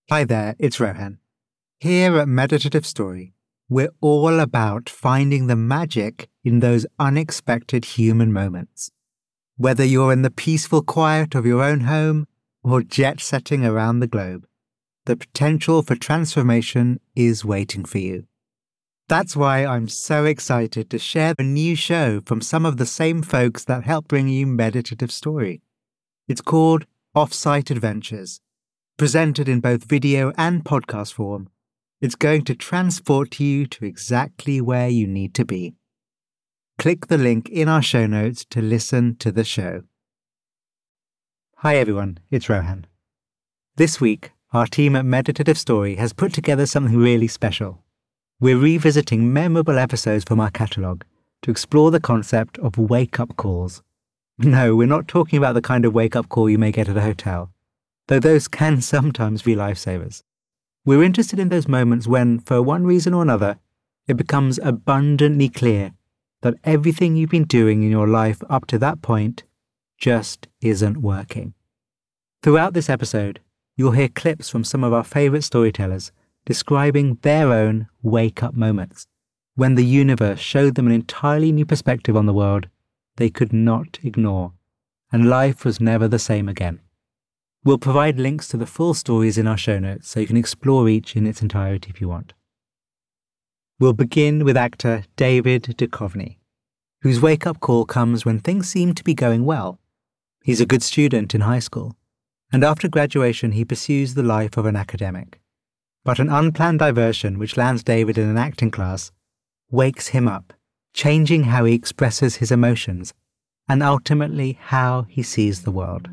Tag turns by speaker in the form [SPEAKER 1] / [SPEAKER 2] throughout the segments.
[SPEAKER 1] Hi there, it's Rohan. Here at Meditative Story, we're all about finding the magic in those unexpected human moments. Whether you're in the peaceful quiet of your own home or jet-setting around the globe, the potential for transformation is waiting for you. That's why I'm so excited to share a new show from some of the same folks that help bring you Meditative Story. It's called Offsite Adventures. Presented in both video and podcast form, it's going to transport you to exactly where you need to be. Click the link in our show notes to listen to the show. Hi everyone, it's Rohan. This week, our team at Meditative Story has put together something really special. We're revisiting memorable episodes from our catalogue to explore the concept of wake-up calls. No, we're not talking about the kind of wake-up call you may get at a hotel, though those can sometimes be lifesavers. We're interested in those moments when, for one reason or another, it becomes abundantly clear that everything you've been doing in your life up to that point just isn't working. Throughout this episode, you'll hear clips from some of our favourite storytellers describing their own wake-up moments, when the universe showed them an entirely new perspective on the world they could not ignore, and life was never the same again. We'll provide links to the full stories in our show notes so you can explore each in its entirety if you want. We'll begin with actor David Duchovny, whose wake-up call comes when things seem to be going well. He's a good student in high school, and after graduation he pursues the life of an academic. But an unplanned diversion which lands David in an acting class wakes him up, changing how he expresses his emotions and ultimately how he sees the world.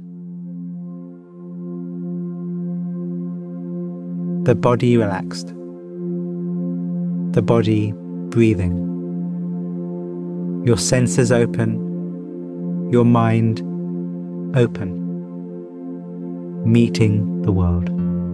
[SPEAKER 1] The body relaxed. The body breathing. Your senses open. Your mind open. Meeting the world.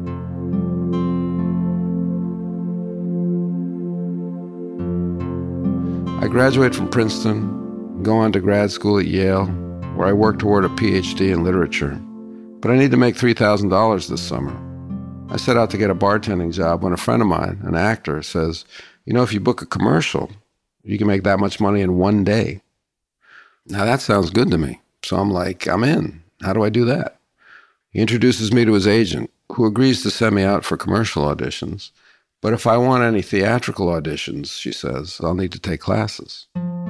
[SPEAKER 2] I graduate from Princeton, go on to grad school at Yale, where I work toward a PhD in literature. But I need to make $3,000 this summer. I set out to get a bartending job when a friend of mine, an actor, says, if you book a commercial, you can make that much money in one day. Now that sounds good to me. So I'm like, I'm in. How do I do that? He introduces me to his agent, who agrees to send me out for commercial auditions. But if I want any theatrical auditions, she says, I'll need to take classes.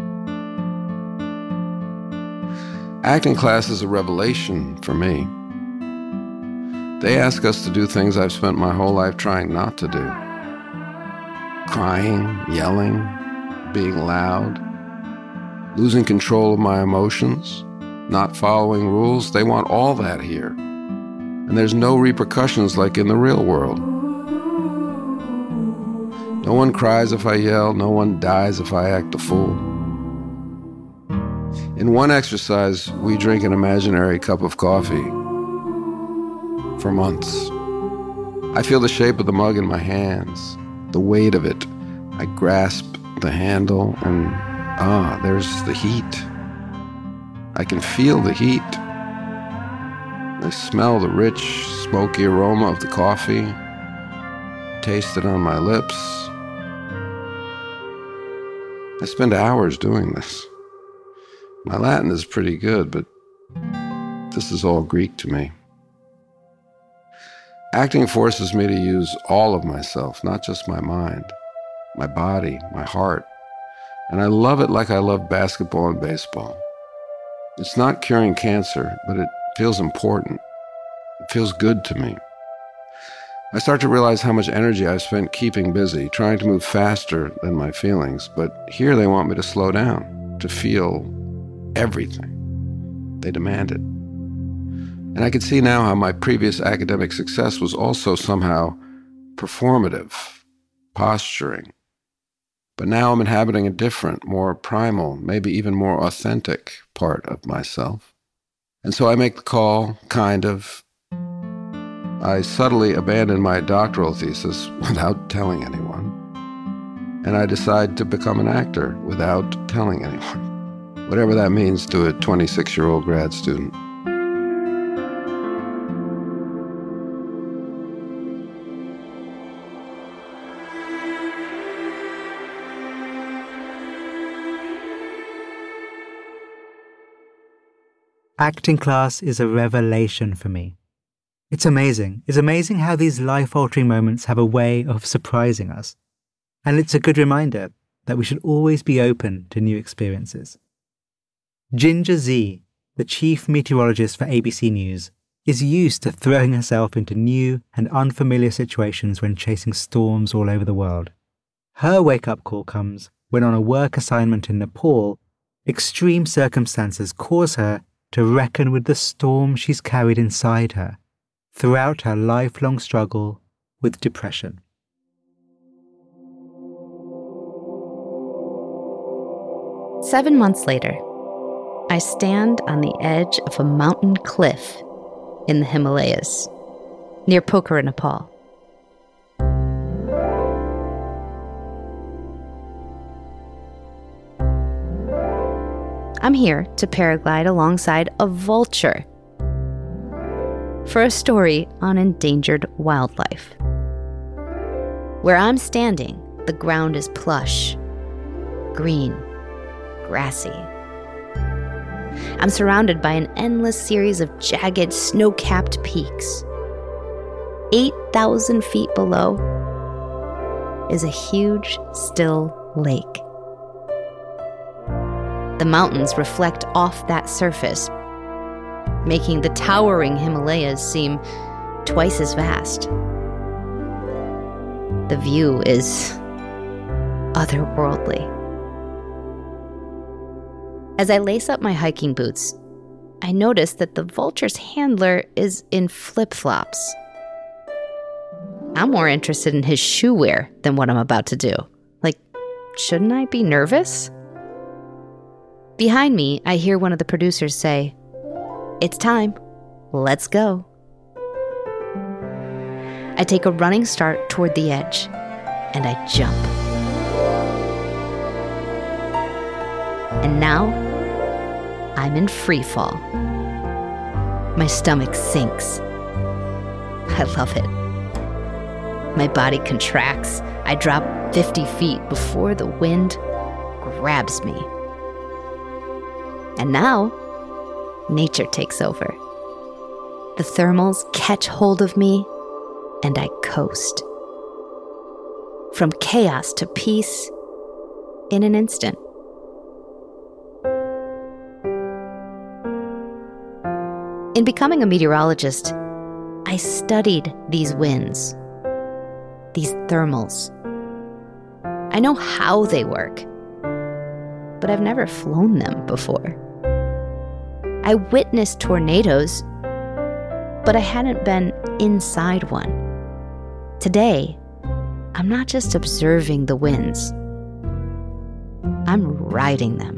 [SPEAKER 2] Acting class is a revelation for me. They ask us to do things I've spent my whole life trying not to do. Crying, yelling, being loud, losing control of my emotions, not following rules. They want all that here. And there's no repercussions like in the real world. No one cries if I yell. No one dies if I act a fool. In one exercise, we drink an imaginary cup of coffee for months. I feel the shape of the mug in my hands, the weight of it. I grasp the handle and, there's the heat. I can feel the heat. I smell the rich, smoky aroma of the coffee, taste it on my lips. I spend hours doing this. My Latin is pretty good, but this is all Greek to me. Acting forces me to use all of myself, not just my mind, my body, my heart. And I love it like I love basketball and baseball. It's not curing cancer, but it feels important. It feels good to me. I start to realize how much energy I've spent keeping busy, trying to move faster than my feelings. But here they want me to slow down, to feel everything. They demand it. And I can see now how my previous academic success was also somehow performative, posturing. But now I'm inhabiting a different, more primal, maybe even more authentic part of myself. And so I make the call, kind of. I subtly abandon my doctoral thesis without telling anyone. And I decide to become an actor without telling anyone. Whatever that means to a 26-year-old grad student.
[SPEAKER 1] Acting class is a revelation for me. It's amazing. It's amazing how these life-altering moments have a way of surprising us. And it's a good reminder that we should always be open to new experiences. Ginger Zee, the chief meteorologist for ABC News, is used to throwing herself into new and unfamiliar situations when chasing storms all over the world. Her wake-up call comes when, on a work assignment in Nepal, extreme circumstances cause her to reckon with the storm she's carried inside her throughout her lifelong struggle with depression.
[SPEAKER 3] "7 months later, I stand on the edge of a mountain cliff in the Himalayas, near Pokhara, Nepal. I'm here to paraglide alongside a vulture for a story on endangered wildlife. Where I'm standing, the ground is plush, green, grassy. I'm surrounded by an endless series of jagged, snow-capped peaks. 8,000 feet below is a huge, still lake. The mountains reflect off that surface, making the towering Himalayas seem twice as vast. The view is otherworldly. As I lace up my hiking boots, I notice that the vulture's handler is in flip-flops. I'm more interested in his shoe wear than what I'm about to do. Like, shouldn't I be nervous? Behind me, I hear one of the producers say, "It's time. Let's go." I take a running start toward the edge, and I jump. And now, I'm in free fall. My stomach sinks. I love it. My body contracts. I drop 50 feet before the wind grabs me. And now, nature takes over. The thermals catch hold of me, and I coast. From chaos to peace in an instant. In becoming a meteorologist, I studied these winds, these thermals. I know how they work, but I've never flown them before. I witnessed tornadoes, but I hadn't been inside one. Today, I'm not just observing the winds. I'm riding them.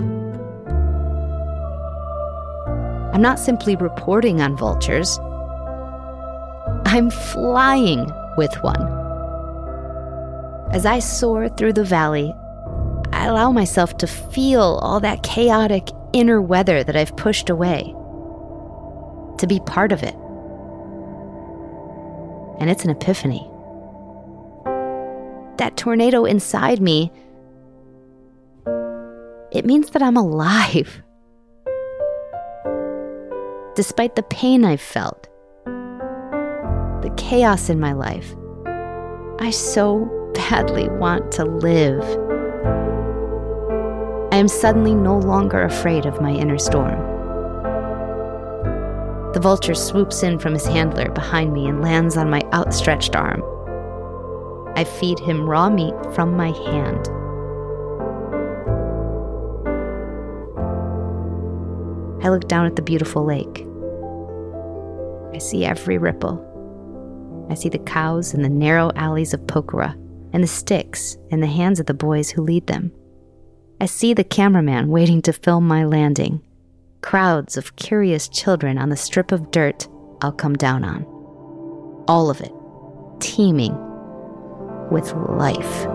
[SPEAKER 3] I'm not simply reporting on vultures. I'm flying with one. As I soar through the valley, I allow myself to feel all that chaotic inner weather that I've pushed away, to be part of it. And it's an epiphany. That tornado inside me, it means that I'm alive. Despite the pain I've felt, the chaos in my life, I so badly want to live. I am suddenly no longer afraid of my inner storm. The vulture swoops in from his handler behind me and lands on my outstretched arm. I feed him raw meat from my hand. I look down at the beautiful lake. I see every ripple. I see the cows in the narrow alleys of Pokhara and the sticks in the hands of the boys who lead them. I see the cameraman waiting to film my landing. Crowds of curious children on the strip of dirt I'll come down on. All of it teeming with life.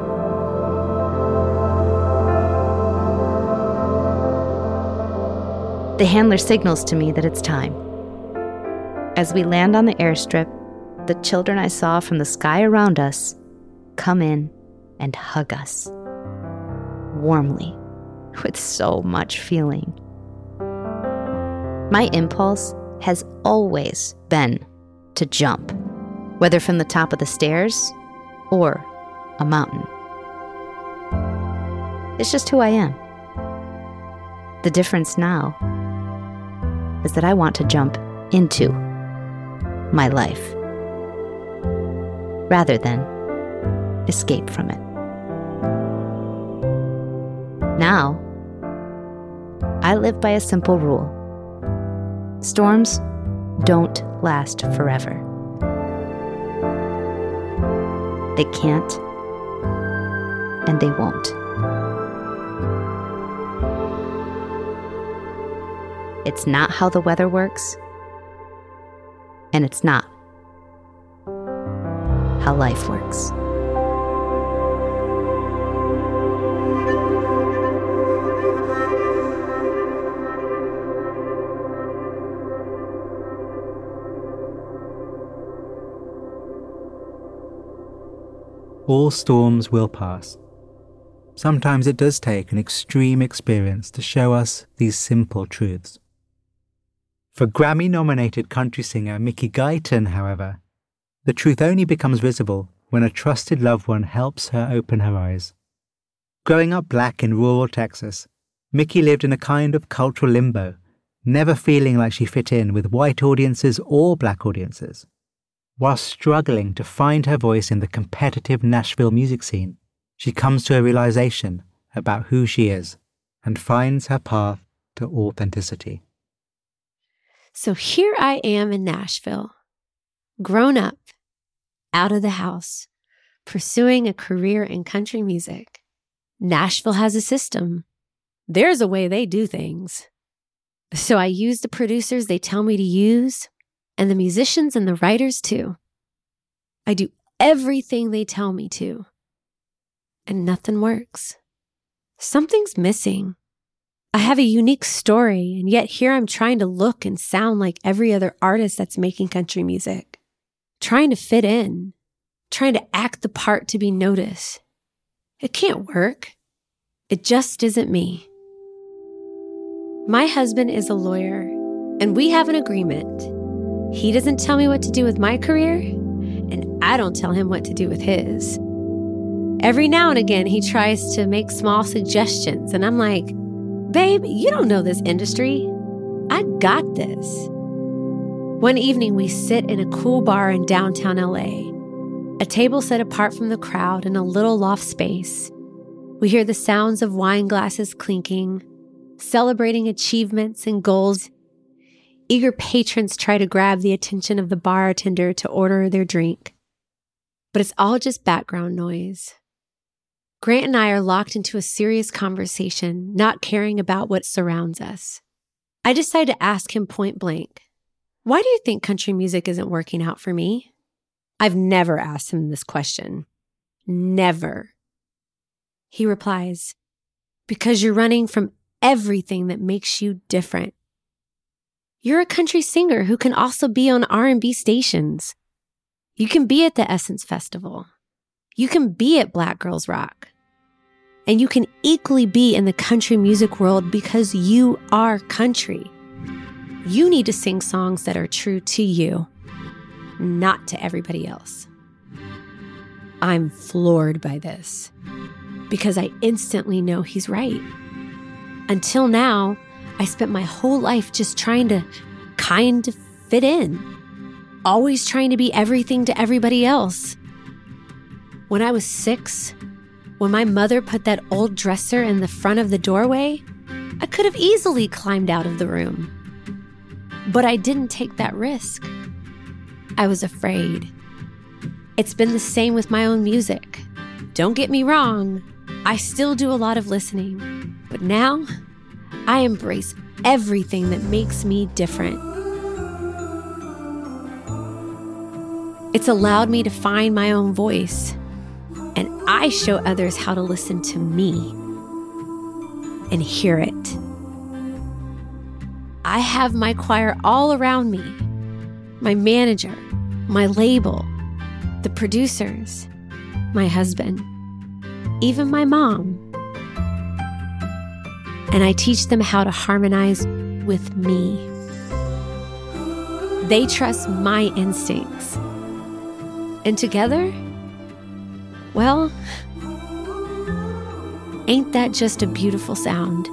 [SPEAKER 3] The handler signals to me that it's time. As we land on the airstrip, the children I saw from the sky around us come in and hug us. Warmly, with so much feeling. My impulse has always been to jump, whether from the top of the stairs or a mountain. It's just who I am. The difference now is that I want to jump into my life rather than escape from it. Now, I live by a simple rule. Storms don't last forever. They can't, and they won't. It's not how the weather works, and it's not how life works.
[SPEAKER 1] All storms will pass. Sometimes it does take an extreme experience to show us these simple truths. For Grammy-nominated country singer Mickey Guyton, however, the truth only becomes visible when a trusted loved one helps her open her eyes. Growing up black in rural Texas, Mickey lived in a kind of cultural limbo, never feeling like she fit in with white audiences or black audiences. While struggling to find her voice in the competitive Nashville music scene, she comes to a realization about who she is and finds her path to authenticity.
[SPEAKER 4] So here I am in Nashville, grown up, out of the house, pursuing a career in country music. Nashville has a system. There's a way they do things. So I use the producers they tell me to use, and the musicians and the writers too. I do everything they tell me to, and nothing works. Something's missing. I have a unique story, and yet here I'm trying to look and sound like every other artist that's making country music, trying to fit in, trying to act the part to be noticed. It can't work. It just isn't me. My husband is a lawyer, and we have an agreement. He doesn't tell me what to do with my career, and I don't tell him what to do with his. Every now and again, he tries to make small suggestions, and I'm like, babe, you don't know this industry. I got this. One evening, we sit in a cool bar in downtown LA, a table set apart from the crowd in a little loft space. We hear the sounds of wine glasses clinking, celebrating achievements and goals. Eager patrons try to grab the attention of the bartender to order their drink. But it's all just background noise. Grant and I are locked into a serious conversation, not caring about what surrounds us. I decide to ask him point blank, why do you think country music isn't working out for me? I've never asked him this question. Never. He replies, because you're running from everything that makes you different. You're a country singer who can also be on R&B stations. You can be at the Essence Festival. You can be at Black Girls Rock. And you can equally be in the country music world because you are country. You need to sing songs that are true to you, not to everybody else. I'm floored by this because I instantly know he's right. Until now, I spent my whole life just trying to kind of fit in, always trying to be everything to everybody else. When I was 6, when my mother put that old dresser in the front of the doorway, I could have easily climbed out of the room. But I didn't take that risk. I was afraid. It's been the same with my own music. Don't get me wrong, I still do a lot of listening, but now I embrace everything that makes me different. It's allowed me to find my own voice, and I show others how to listen to me and hear it. I have my choir all around me, my manager, my label, the producers, my husband, even my mom. And I teach them how to harmonize with me. They trust my instincts. And together, well, ain't that just a beautiful sound?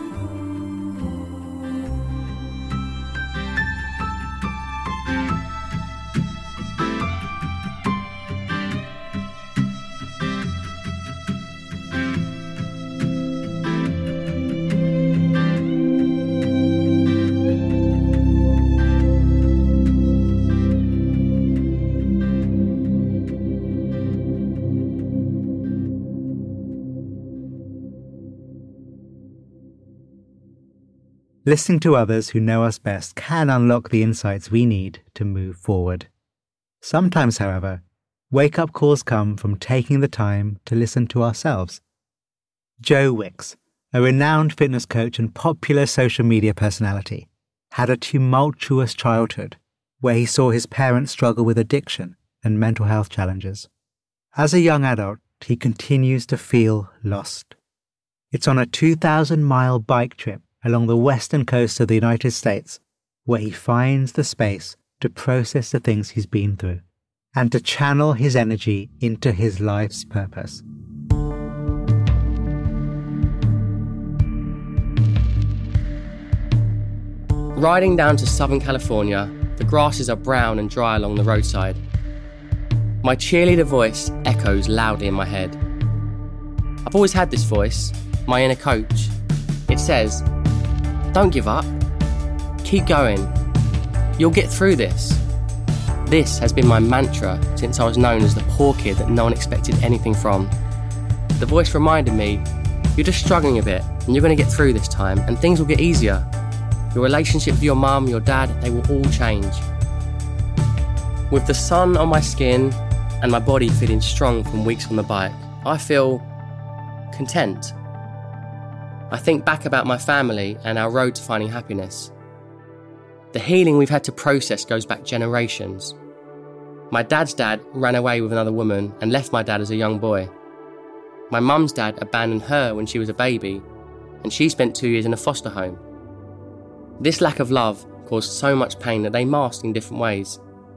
[SPEAKER 1] Listening to others who know us best can unlock the insights we need to move forward. Sometimes, however, wake-up calls come from taking the time to listen to ourselves. Joe Wicks, a renowned fitness coach and popular social media personality, had a tumultuous childhood where he saw his parents struggle with addiction and mental health challenges. As a young adult, he continues to feel lost. It's on a 2,000-mile bike trip along the western coast of the United States where he finds the space to process the things he's been through and to channel his energy into his life's purpose.
[SPEAKER 5] Riding down to Southern California, the grasses are brown and dry along the roadside. My cheerleader voice echoes loudly in my head. I've always had this voice, my inner coach. It says, "Don't give up. Keep going. You'll get through this." This has been my mantra since I was known as the poor kid that no one expected anything from. The voice reminded me, you're just struggling a bit and you're going to get through this time and things will get easier. Your relationship with your mum, your dad, they will all change. With the sun on my skin and my body feeling strong from weeks on the bike, I feel content. I think back about my family and our road to finding happiness. The healing we've had to process goes back generations. My dad's dad ran away with another woman and left my dad as a young boy. My mum's dad abandoned her when she was a baby, and she spent 2 years in a foster home. This lack of love caused so much pain that they masked in different ways.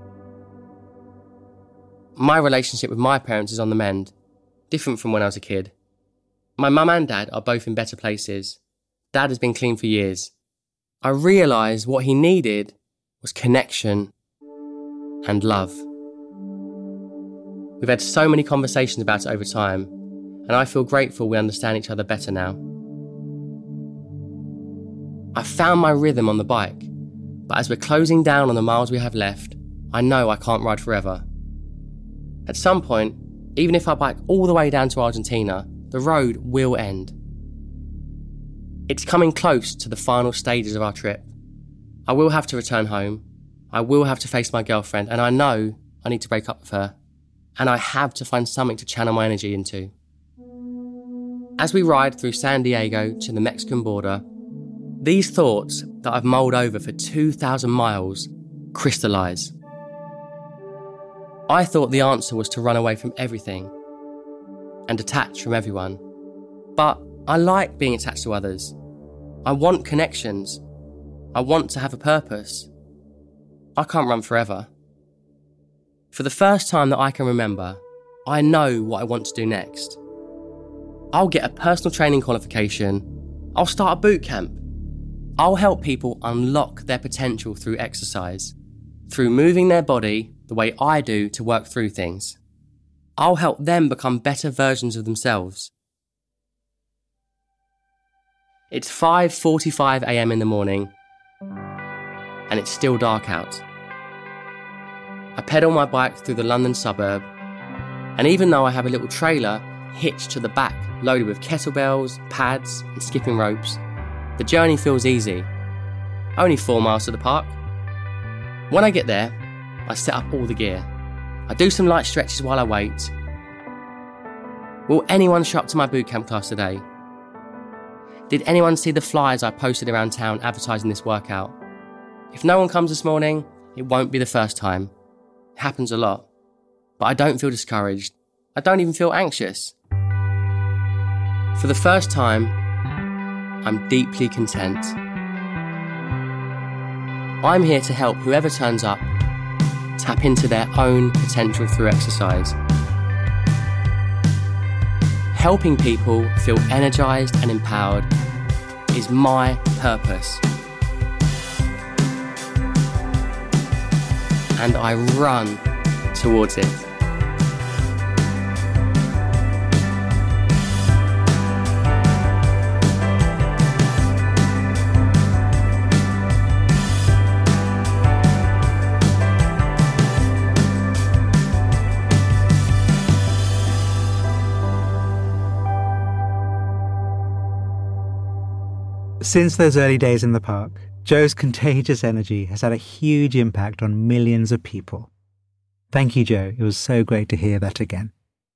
[SPEAKER 5] My relationship with my parents is on the mend, different from when I was a kid. My mum and dad are both in better places. Dad has been clean for years. I realised what he needed was connection and love. We've had so many conversations about it over time, and I feel grateful we understand each other better now. I found my rhythm on the bike, but as we're closing down on the miles we have left, I know I can't ride forever. At some point, even if I bike all the way down to Argentina, the road will end. It's coming close to the final stages of our trip. I will have to return home. I will have to face my girlfriend, and I know I need to break up with her. And I have to find something to channel my energy into. As we ride through San Diego to the Mexican border, these thoughts that I've mulled over for 2,000 miles crystallise. I thought the answer was to run away from everything and detach from everyone. But I like being attached to others. I want connections. I want to have a purpose. I can't run forever. For the first time that I can remember, I know what I want to do next. I'll get a personal training qualification. I'll start a boot camp. I'll help people unlock their potential through exercise, through moving their body the way I do to work through things. I'll help them become better versions of themselves. It's 5:45 a.m. in the morning, and it's still dark out. I pedal my bike through the London suburb, and even though I have a little trailer hitched to the back loaded with kettlebells, pads and skipping ropes, the journey feels easy. Only 4 miles to the park. When I get there, I set up all the gear. I do some light stretches while I wait. Will anyone show up to my bootcamp class today? Did anyone see the flyers I posted around town advertising this workout? If no one comes this morning, it won't be the first time. It happens a lot. But I don't feel discouraged. I don't even feel anxious. For the first time, I'm deeply content. I'm here to help whoever turns up tap into their own potential through exercise. Helping people feel energized and empowered is my purpose. And I run towards it.
[SPEAKER 1] Since those early days in the park, Joe's contagious energy has had a huge impact on millions of people. Thank you, Joe. It was so great to hear that again.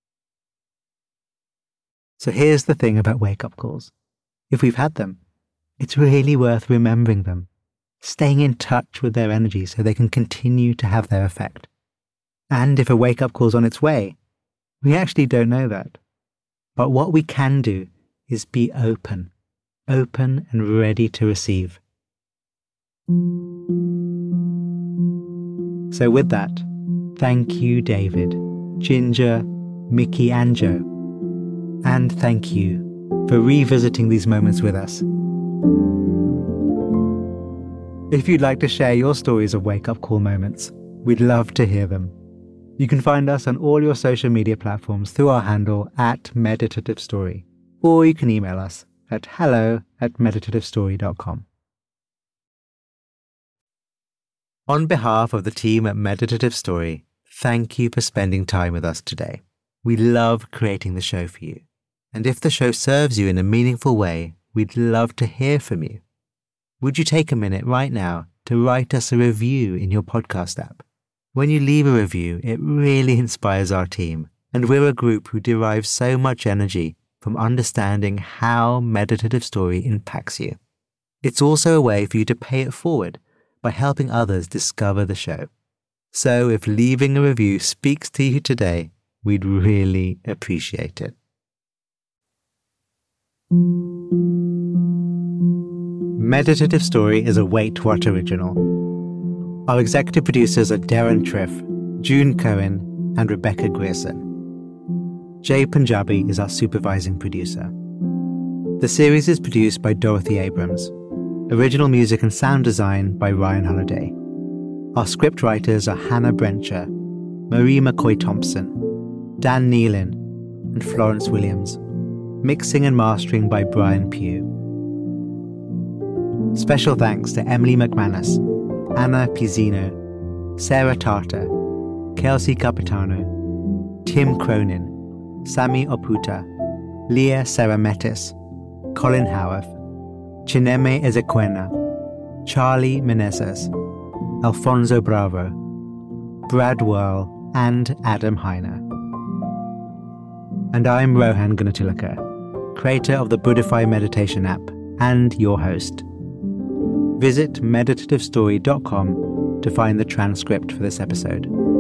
[SPEAKER 1] So here's the thing about wake-up calls. If we've had them, it's really worth remembering them, staying in touch with their energy so they can continue to have their effect. And if a wake-up call's on its way, we actually don't know that. But what we can do is be open and ready to receive. So with that, thank you, David, Ginger, Mickey and Joe. And thank you for revisiting these moments with us. If you'd like to share your stories of wake-up call moments, we'd love to hear them. You can find us on all your social media platforms through our handle @meditativestory, or you can email us at hello@meditativestory.com. On behalf of the team at Meditative Story, thank you for spending time with us today. We love creating the show for you. And if the show serves you in a meaningful way, we'd love to hear from you. Would you take a minute right now to write us a review in your podcast app? When you leave a review, it really inspires our team, and we're a group who derive so much energy from understanding how Meditative Story impacts you. It's also a way for you to pay it forward by helping others discover the show. So if leaving a review speaks to you today, we'd really appreciate it. Meditative Story is a Wait What original. Our executive producers are Darren Triff, June Cohen, and Rebecca Grierson. Jay Punjabi is our supervising producer. The series is produced by Dorothy Abrams. Original music and sound design by Ryan Holiday. Our script writers are Hannah Brencher, Marie McCoy-Thompson, Dan Nealon, and Florence Williams. Mixing and mastering by Brian Pugh. Special thanks to Emily McManus, Anna Pizzino, Sarah Tartar, Kelsey Capitano, Tim Cronin, Sami Oputa, Leah Sarametis, Colin Howarth, Chineme Ezequena, Charlie Menezes, Alfonso Bravo, Brad Whirl, and Adam Heiner. And I'm Rohan Gunatilaka, creator of the Buddhify meditation app and your host. Visit meditativestory.com to find the transcript for this episode.